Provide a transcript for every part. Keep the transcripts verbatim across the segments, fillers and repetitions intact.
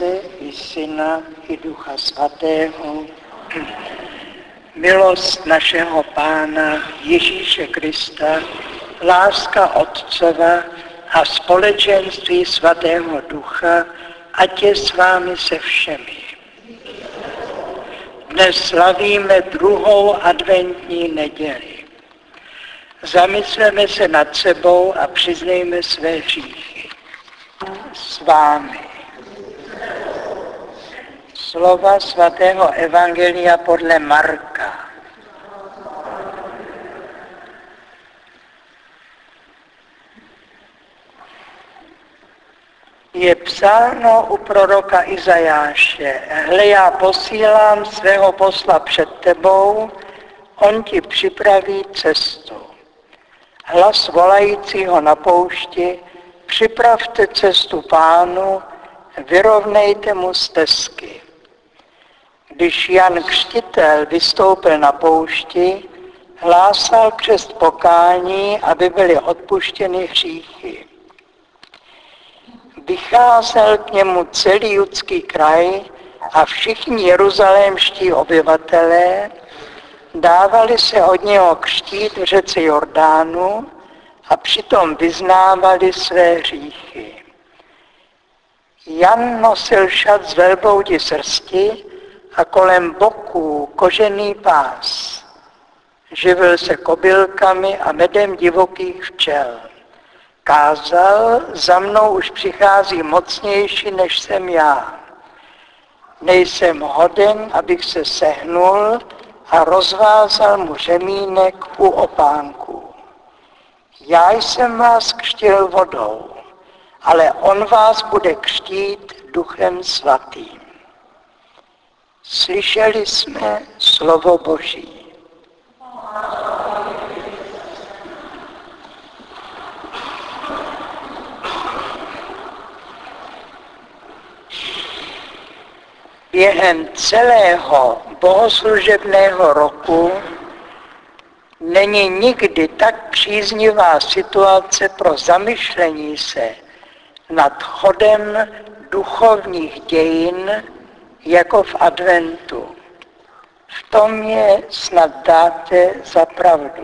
Otce i Syna i Ducha Svatého. Milost našeho Pána Ježíše Krista, láska Otcova a společenství Svatého Ducha, ať je s vámi se všemi. Dnes slavíme druhou adventní neděli. Zamysleme se nad sebou a přiznejme své hříchy. S vámi. Slova svatého evangelia podle Marka. Je psáno u proroka Izajáše: Hle, já posílám svého posla před tebou, on ti připraví cestu. Hlas volajícího na poušti: připravte cestu Pánu, vyrovnejte mu stezky. Když Jan Křtitel vystoupil na poušti, hlásal křest pokání, aby byly odpuštěny hříchy. Vycházel k němu celý judský kraj a všichni jeruzalémští obyvatelé dávali se od něho křtít v řece Jordánu a přitom vyznávali své hříchy. Jan nosil šat z velbloudi srsti a kolem boků kožený pás. Živil se kobylkami a medem divokých včel. Kázal: za mnou už přichází mocnější, než jsem já. Nejsem hoden, abych se sehnul, a rozvázal mu řemínek u opánku. Já jsem vás křtil vodou, ale on vás bude křtít Duchem Svatým. Slyšeli jsme slovo Boží. Během celého bohoslužebného roku není nikdy tak příznivá situace pro zamyšlení se nad chodem duchovních dějin jako v adventu. V tom je snad dáte za pravdu.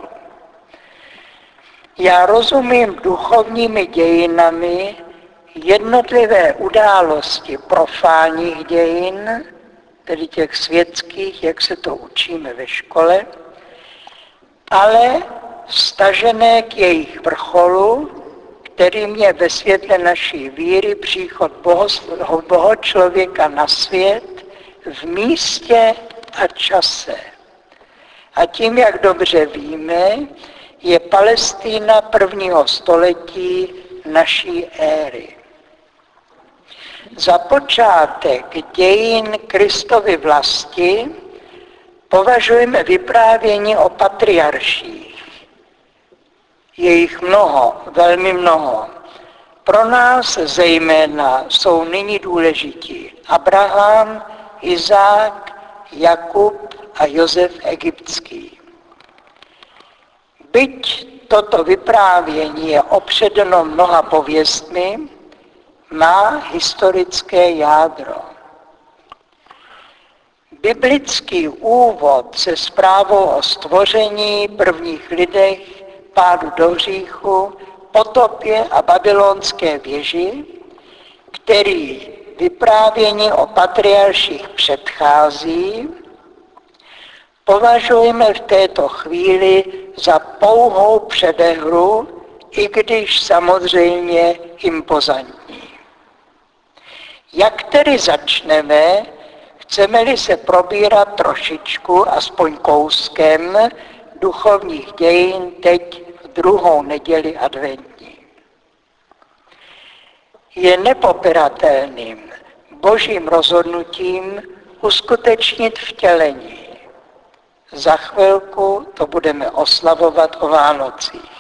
Já rozumím duchovními dějinami jednotlivé události profánních dějin, tedy těch světských, jak se to učíme ve škole, ale vztažené k jejich vrcholu, kterým je ve světle naší víry příchod boho člověka na svět v místě a čase. A tím, jak dobře víme, je Palestina prvního století naší éry. Za počátek dějin Kristovy vlasti považujeme vyprávění o patriarších. Je jich mnoho, velmi mnoho. Pro nás zejména jsou nyní důležití Abraham, Izák, Jakub a Josef Egyptský. Byť toto vyprávění je opředeno mnoha pověstmi, má historické jádro. Biblický úvod se zprávou o stvoření, prvních lidech, pádu do hříchu, potopě a babylonské věži, který vyprávění o patriarších předchází, považujeme v této chvíli za pouhou předehru, i když samozřejmě impozantní. Jak tedy začneme, chceme-li se probírat trošičku, aspoň kouskem, duchovních dějin teď v druhou neděli adventní. Je nepopiratelným Božím rozhodnutím uskutečnit vtělení. Za chvilku to budeme oslavovat o Vánocích.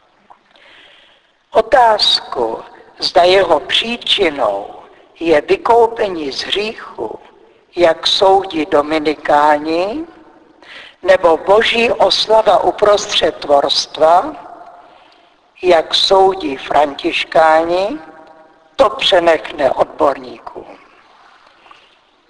Otázku, zda jeho příčinou je vykoupení z hříchu, jak soudí dominikáni, nebo boží oslava uprostřed tvorstva, jak soudí františkáni, to přenechne odborníkům.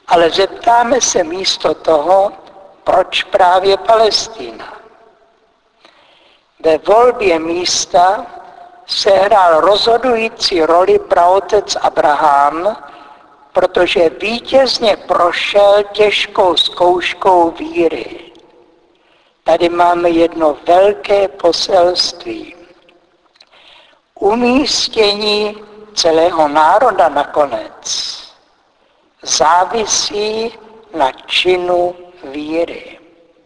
Ale zeptáme se místo toho, proč právě Palestina. Ve volbě místa sehrál rozhodující roli praotec Abraham, protože vítězně prošel těžkou zkouškou víry. Tady máme jedno velké poselství. Umístění celého národa nakonec závisí na činu víry.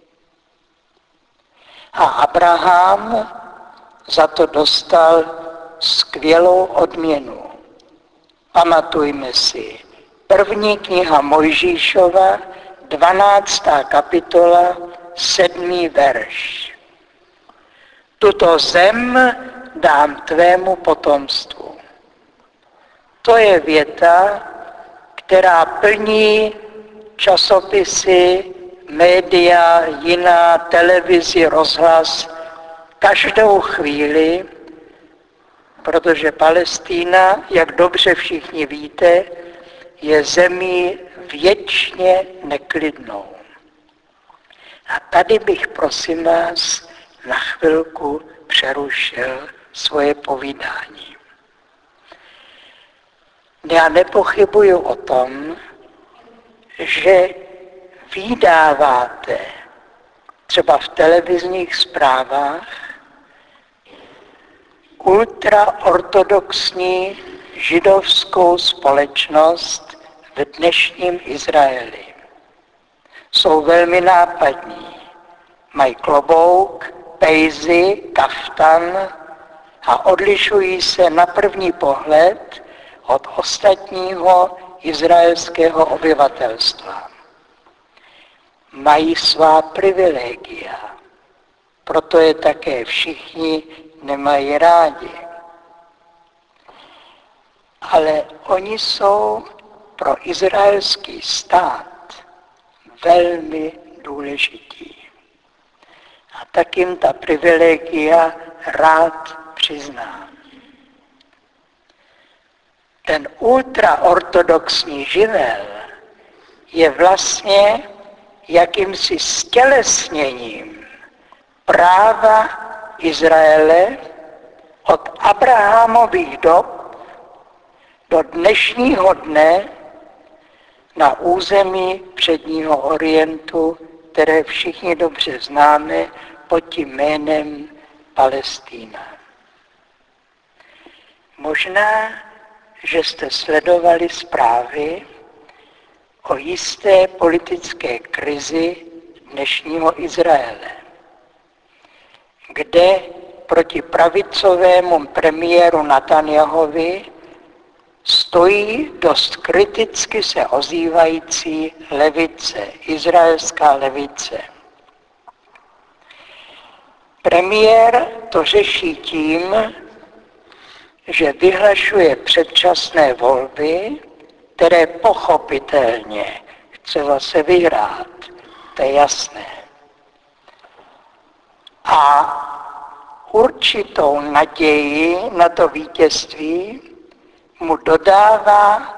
A Abraham za to dostal skvělou odměnu. Pamatujme si, první kniha Mojžíšova, dvanáctá kapitola, sedmý verš. Tuto zem dám tvému potomstvu. To je věta, která plní časopisy, média, jiná, televizi, rozhlas každou chvíli, protože Palestína, jak dobře všichni víte, je zemí věčně neklidnou. A tady bych, prosím vás, na chvilku přerušil svoje povídání. Já nepochybuju o tom, že vydáváte třeba v televizních zprávách ultraortodoxní židovskou společnost v dnešním Izraeli. Jsou velmi nápadní. Mají klobouk, pejzy, kaftan a odlišují se na první pohled od ostatního izraelského obyvatelstva. Mají svá privilegia, proto je také všichni nemají rádi. Ale oni jsou pro izraelský stát velmi důležití. A tak jim ta privilegia rád přizná. Ten ultraortodoxní živel je vlastně jakýmsi stělesněním práva Izraele od Abrahamových dob do dnešního dne na území předního Orientu, které všichni dobře známe pod tím jménem Palestína. Možná, že jste sledovali zprávy o jisté politické krizi dnešního Izraele, kde proti pravicovému premiéru Netanjahovi stojí dost kriticky se ozývající levice, izraelská levice. Premiér to řeší tím, že vyhlašuje předčasné volby, které pochopitelně chce zase vyhrát, to je jasné. A určitou naději na to vítězství mu dodává,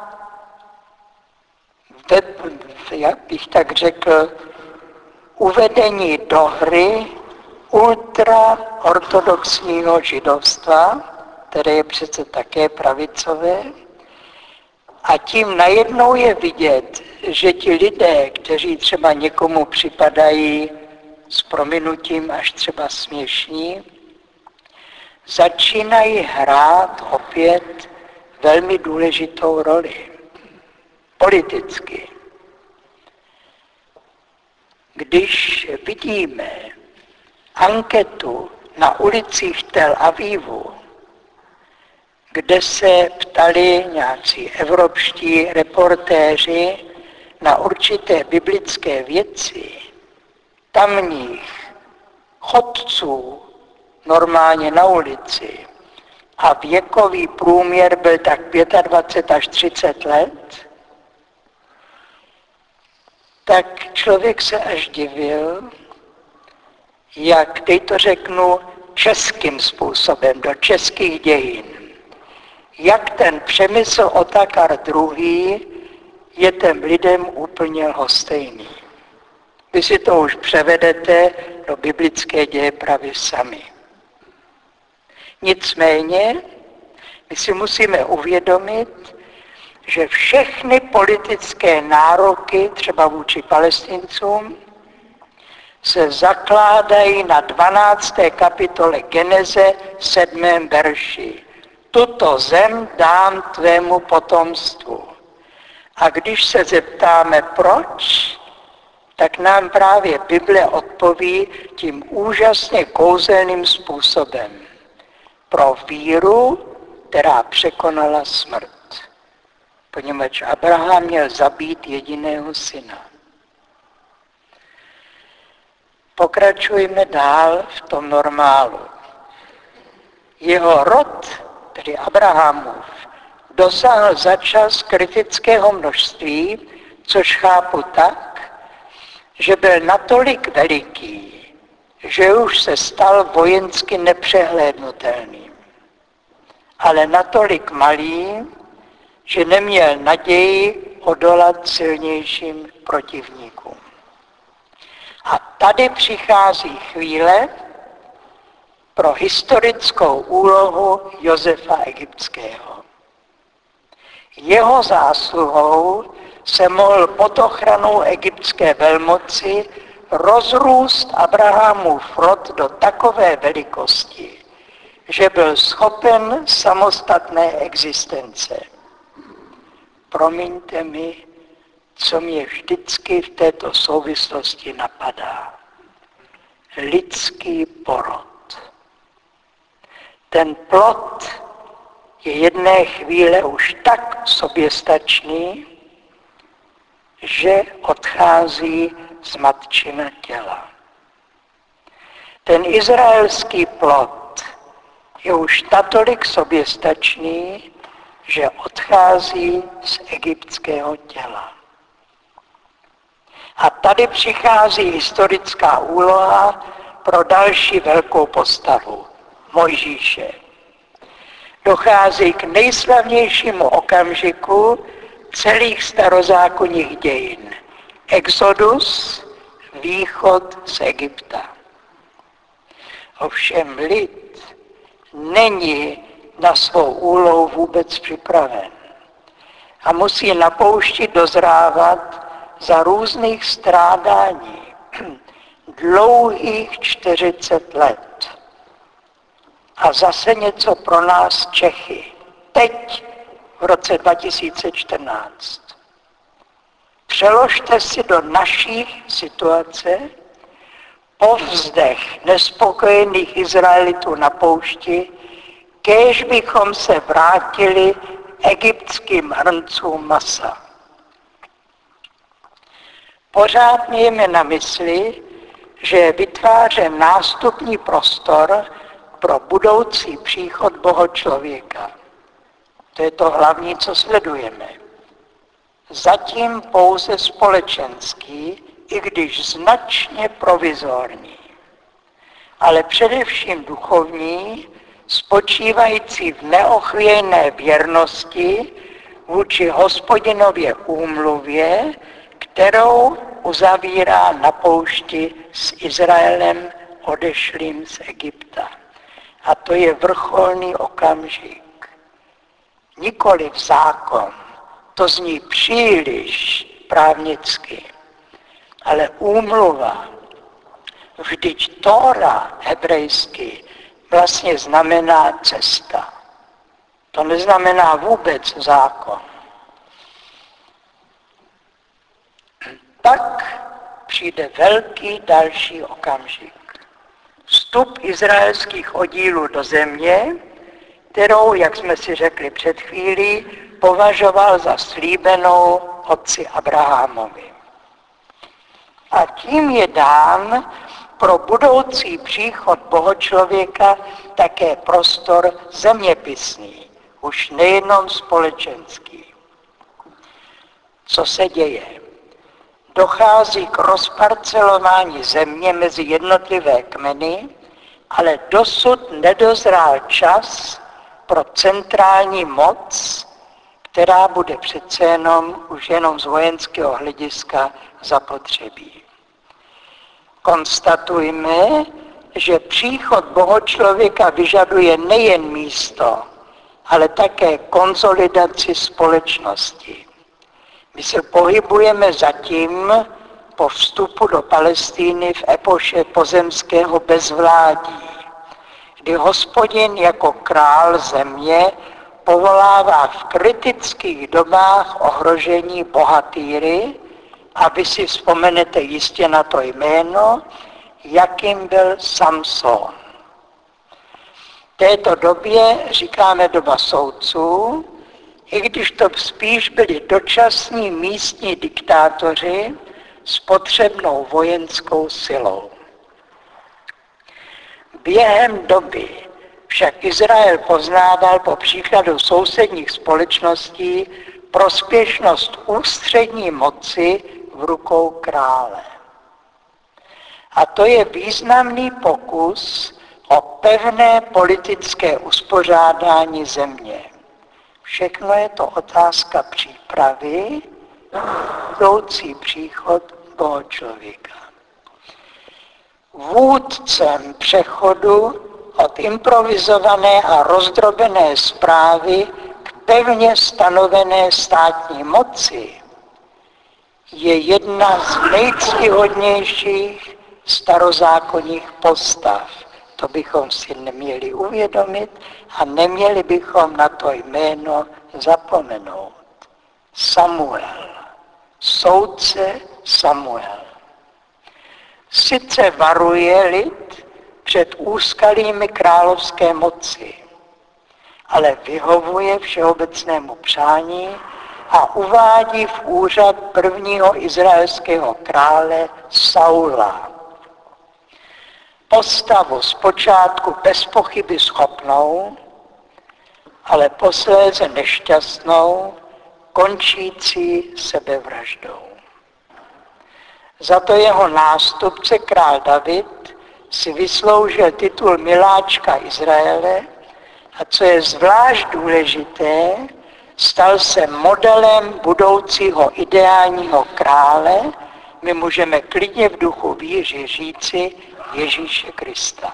jak bych tak řekl, uvedení do hry ultraortodoxního židovstva, které je přece také pravicové, a tím najednou je vidět, že ti lidé, kteří třeba někomu připadají s prominutím až třeba směšní, začínají hrát opět velmi důležitou roli. Politicky. Když vidíme anketu na ulicích Tel Avivu, kde se ptali nějací evropští reportéři na určité biblické věci, tamních chodců normálně na ulici, a věkový průměr byl tak dvacet pět až třicet let, tak člověk se až divil, jak, teď to řeknu českým způsobem, do českých dějin, jak ten Přemysl Otakar druhý. je těm lidem úplně lhostejný. Vy si to už převedete do biblické dějepravy sami. Nicméně, my si musíme uvědomit, že všechny politické nároky, třeba vůči Palestincům, se zakládají na dvanácté kapitole Geneze sedmém verši. Tuto zem dám tvému potomstvu. A když se zeptáme proč, tak nám právě Bible odpoví tím úžasně kouzelným způsobem. Pro víru, která překonala smrt. Poněvadž Abraham měl zabít jediného syna. Pokračujeme dál v tom normálu. Jeho rod, tedy Abrahamův, dosáhl začas kritického množství, což chápu tak, že byl natolik veliký, že už se stal vojensky nepřehlédnutelným, ale natolik malý, že neměl naději odolat silnějším protivníkům. A tady přichází chvíle pro historickou úlohu Josefa Egyptského. Jeho zásluhou se mohl pod ochranou egyptské velmoci rozrůst Abrahamův rod do takové velikosti, že byl schopen samostatné existence. Promiňte mi, co mě vždycky v této souvislosti napadá. Lidský porod. Ten plod je jedné chvíle už tak soběstačný, že odchází z matčina těla. Ten izraelský plod je už natolik soběstačný, že odchází z egyptského těla. A tady přichází historická úloha pro další velkou postavu, Mojžíše. Dochází k nejslavnějšímu okamžiku celých starozákonních dějin. Exodus, východ z Egypta. Ovšem lid není na svou úlohu vůbec připraven a musí na poušti dozrávat za různých strádání dlouhých čtyřicet let. A zase něco pro nás Čechy. Teď, v roce dva tisíce čtrnáct. Přeložte si do naší situace povzdech nespokojených Izraelitů na poušti, kéž bychom se vrátili egyptským hrncům masa. Pořád mějme na mysli, že je vytvářen nástupní prostor pro budoucí příchod Bohočlověka. To je to hlavní, co sledujeme. Zatím pouze společenský, i když značně provizorní, ale především duchovní, spočívající v neochvějné věrnosti vůči Hospodinově úmluvě, kterou uzavírá na poušti s Izraelem odešlým z Egypta. A to je vrcholný okamžik. Nikoliv zákon, to zní příliš právnicky, ale úmluva, vždyť Tóra hebrejsky vlastně znamená cesta. To neznamená vůbec zákon. Pak přijde velký další okamžik. Vstup izraelských oddílů do země, kterou, jak jsme si řekli před chvílí, považoval za slíbenou otci Abrahamovi. A tím je dán pro budoucí příchod Bohočlověka také prostor zeměpisný, už nejenom společenský. Co se děje? Dochází k rozparcelování země mezi jednotlivé kmeny, ale dosud nedozrál čas pro centrální moc, která bude přece jenom už jenom z vojenského hlediska zapotřebí. Konstatujme, že příchod bohočlověka vyžaduje nejen místo, ale také konsolidaci společnosti. My se pohybujeme zatím po vstupu do Palestiny v epoše pozemského bezvládí, kdy Hospodin jako král země povolává v kritických dobách ohrožení bohatýry, a vy si vzpomenete jistě na to jméno, jakým byl Samson. V této době říkáme doba soudců, i když to spíš byli dočasní místní diktátoři s potřebnou vojenskou silou. Během doby však Izrael poznával po příkladu sousedních společností prospěšnost ústřední moci v rukou krále. A to je významný pokus o pevné politické uspořádání země. Všechno je to otázka přípravy, budoucí příchod bohočlověka. Vůdcem přechodu od improvizované a rozdrobené správy k pevně stanovené státní moci je jedna z nejctihodnějších starozákonních postav. To bychom si neměli uvědomit a neměli bychom na to jméno zapomenout. Samuel, soudce Samuel. Sice varuje lid před úskalími královské moci, ale vyhovuje všeobecnému přání a uvádí v úřad prvního izraelského krále Saula. Postavu zpočátku bez pochyby schopnou, ale posléze nešťastnou, končící sebevraždou. Za to jeho nástupce král David si vysloužil titul miláčka Izraele a co je zvlášť důležité, stal se modelem budoucího ideálního krále, my můžeme klidně v duchu víry říci Ježíše Krista.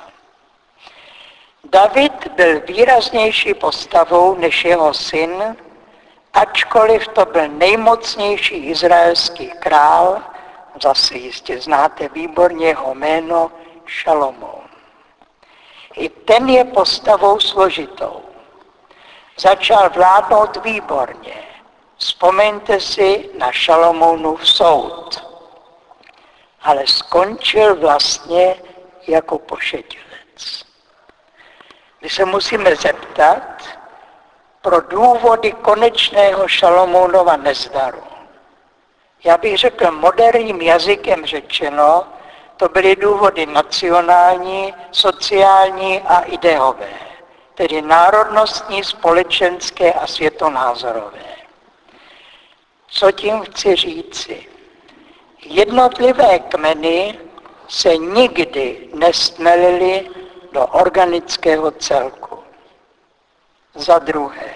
David byl výraznější postavou než jeho syn, ačkoliv to byl nejmocnější izraelský král, zase jistě znáte výborně jeho jméno Šalomoun. I ten je postavou složitou. Začal vládnout výborně. Vzpomeňte si na Šalomounův soud. Ale skončil vlastně jako pošetilec. My se musíme zeptat pro důvody konečného Šalomounova nezdaru. Já bych řekl moderním jazykem řečeno, to byly důvody nacionální, sociální a ideové, tedy národnostní, společenské a světonázorové. Co tím chci říci? Jednotlivé kmeny se nikdy nestmelily do organického celku. Za druhé,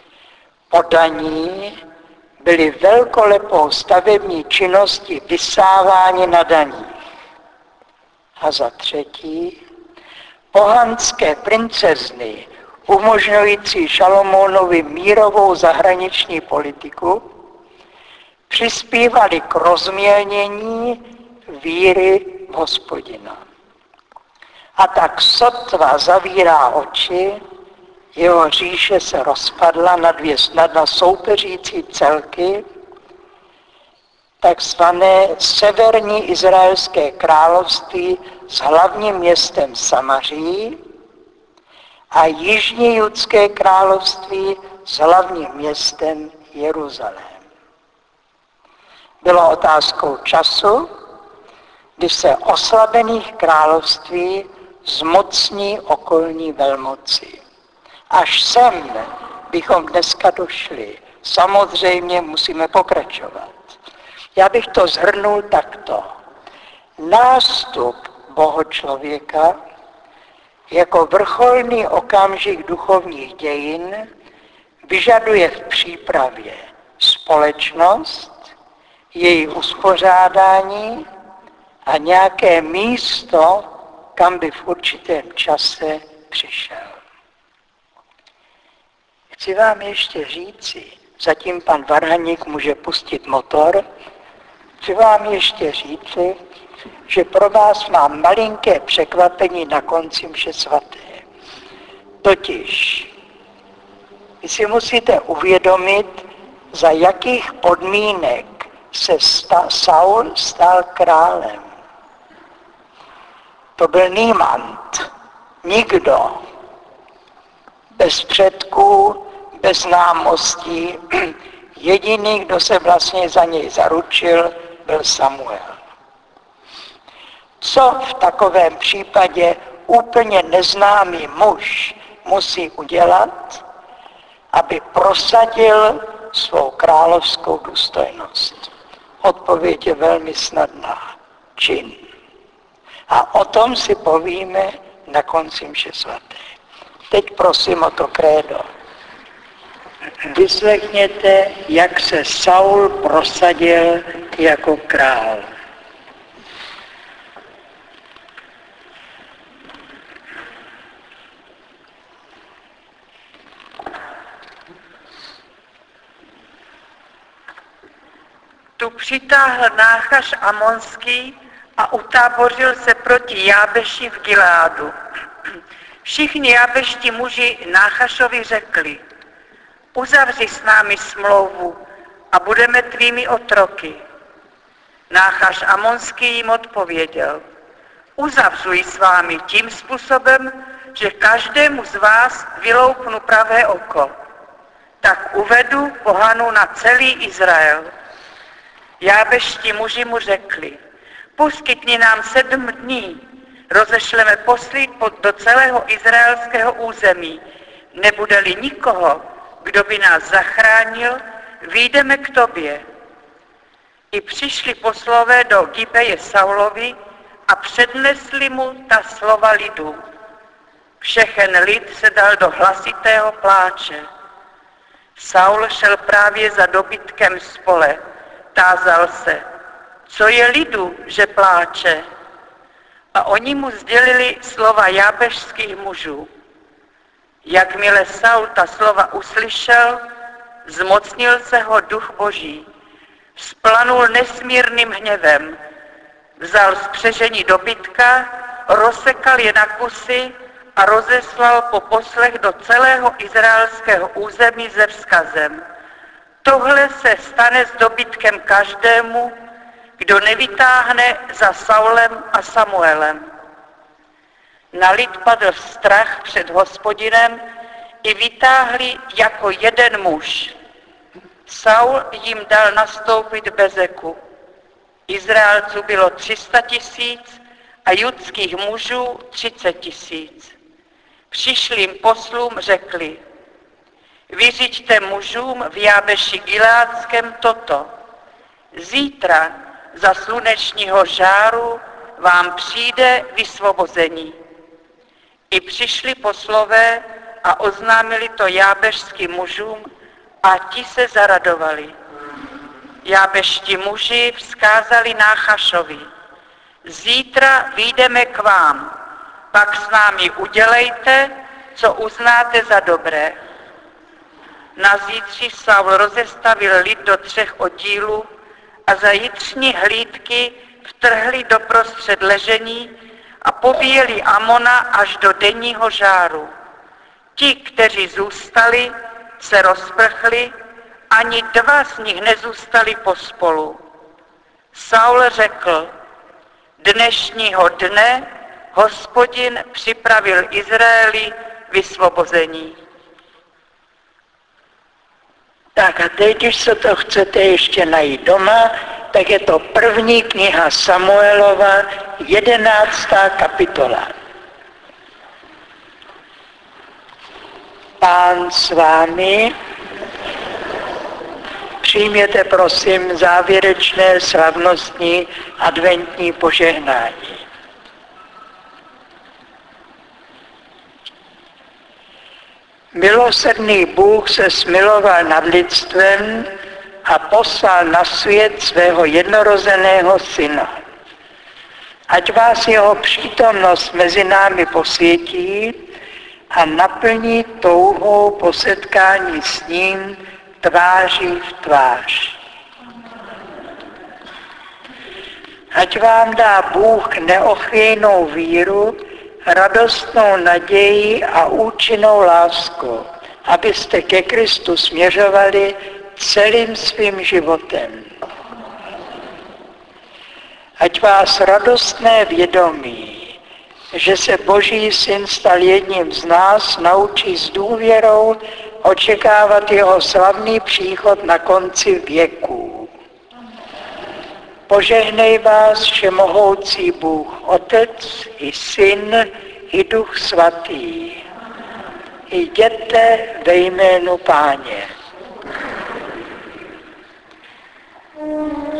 podaní byly velkolepou stavební činností vysávání na daních. A za třetí, pohanské princezny, umožňující Šalomounovi mírovou zahraniční politiku, přispívali k rozmělnění víry v Hospodina. A tak sotva zavírá oči, jeho říše se rozpadla na dvě snadno soupeřící celky, takzvané severní izraelské království s hlavním městem Samaří a jižní judské království s hlavním městem Jeruzalém. Bylo otázkou času, kdy se oslabených království zmocní okolní velmoci. Až sem bychom dneska došli. Samozřejmě musíme pokračovat. Já bych to shrnul takto. Nástup bohočlověka jako vrcholný okamžik duchovních dějin vyžaduje v přípravě společnost, její uspořádání a nějaké místo, kam by v určitém čase přišel. Chci vám ještě říci, zatím pan Varhaník může pustit motor, chci vám ještě říci, že pro vás mám malinké překvapení na konci mše svaté. Totiž, vy si musíte uvědomit, za jakých podmínek se sta, Saul stal králem. To byl niemand, nikdo, bez předků, bez známostí. Jediný, kdo se vlastně za něj zaručil, byl Samuel. Co v takovém případě úplně neznámý muž musí udělat, aby prosadil svou královskou důstojnost? Odpověď je velmi snadná. Čin. A o tom si povíme na konci mše svaté. Teď prosím o to krédo. Vyslechněte, jak se Saul prosadil jako král. Tu přitáhl Náchaš Amonský a utábořil se proti Jábeši v Gileádu. Všichni jábešti muži Náchašovi řekli: uzavři s námi smlouvu a budeme tvými otroky. Náchaš Amonský jim odpověděl: uzavřuji s vámi tím způsobem, že každému z vás vyloupnu pravé oko. Tak uvedu pohanu na celý Izrael. Jábešti muži mu řekli: poskytni nám sedm dní, rozešleme posly do celého izraelského území. Nebude-li nikoho, kdo by nás zachránil, vyjdeme k tobě. I přišli poslové do Gibeje Saulovi a přednesli mu ta slova lidu. Všechen lid se dal do hlasitého pláče. Saul šel právě za dobytkem z pole. Tázal se: co je lidu, že pláče? A oni mu sdělili slova jábešských mužů. Jakmile Saul ta slova uslyšel, zmocnil se ho duch boží. Splanul nesmírným hněvem. Vzal spřežení dobytka, rozsekal je na kusy a rozeslal po poslech do celého izraelského území se vzkazem: tohle se stane s dobytkem každému, kdo nevytáhne za Saulem a Samuelem. Na lid padl strach před Hospodinem i vytáhli jako jeden muž. Saul jim dal nastoupit Bezeku. Izraelců bylo tři sta tisíc a judských mužů třicet tisíc. Přišlým poslům řekli: vyřiďte mužům v Jábeši Gileádském toto: zítra za slunečního žáru vám přijde vysvobození. I přišli poslové a oznámili to jábešským mužům a ti se zaradovali. Jábešti muži vzkázali Náchašovi: zítra vyjdeme k vám, pak s námi udělejte, co uznáte za dobré. Nazítří Saul rozestavil lid do třech oddílů a za jitřní hlídky vtrhli doprostřed ležení a pobíjeli Amona až do denního žáru. Ti, kteří zůstali, se rozprchli, ani dva z nich nezůstali pospolu. Saul řekl: dnešního dne Hospodin připravil Izraeli vysvobození. Tak a teď, když se to chcete ještě najít doma, tak je to první kniha Samuelova, jedenáctá kapitola. Pán s vámi. Přijměte prosím závěrečné slavnostní adventní požehnání. Milosrdný Bůh se smiloval nad lidstvem a poslal na svět svého jednorozeného syna. Ať vás jeho přítomnost mezi námi posvětí a naplní touhou po setkání s ním tváří v tvář. Ať vám dá Bůh neochvějnou víru, radostnou naději a účinnou lásku, abyste ke Kristu směřovali celým svým životem. Ať vás radostné vědomí, že se Boží syn stal jedním z nás, naučí s důvěrou očekávat jeho slavný příchod na konci věků. Požehnej vás všemohoucí Bůh, Otec i Syn i Duch Svatý. Jděte ve jménu Páně.